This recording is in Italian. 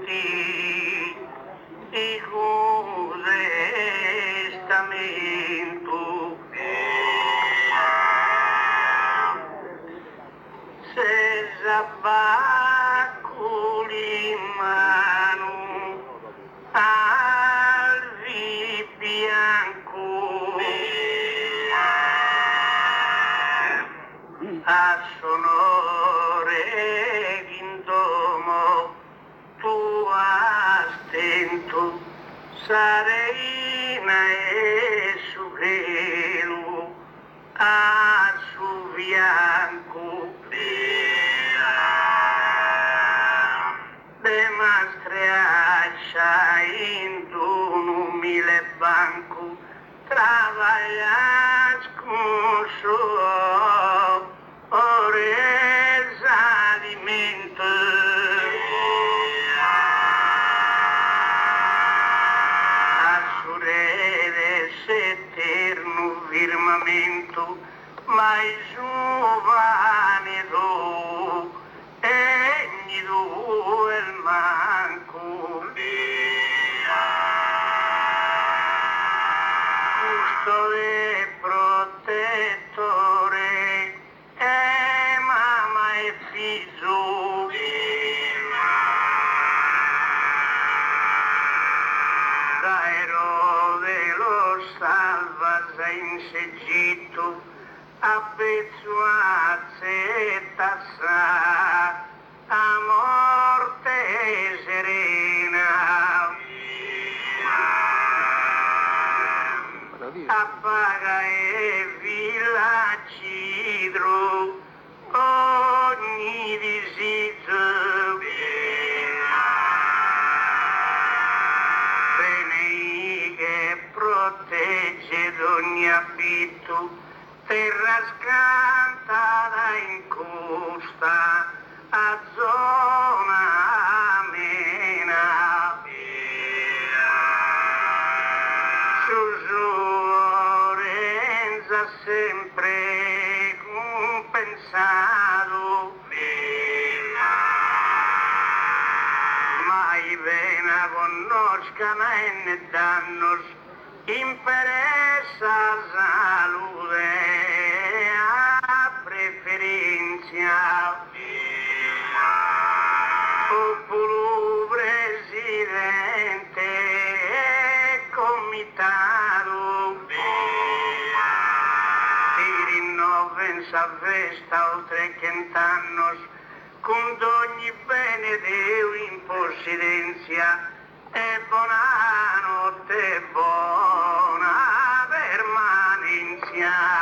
di testamento. Se zabbaculi in mano al bianco a sonore d'indomo tu astento sareina e su velo a su bianco demonstreascia in un umile banco trabalhas com suor ores alimento assuredes eterno firmamento mais giovane do egnido el manco custode protettore mamma e figlio da Erode lo salvas in Egitto a pezzuazzetta a morte serena appaga e villacidro ogni disizio bene che protegge d'ogni abito terra scantata in costa a zona amena Susuorenza sempre compensato mai vena conoscana e ne dannos interessa salute a preferenza popolo presidente comitato ti rinnovenza festa oltre che annos con ogni bene Deo in possidenzia e buona notte, buona permanenza.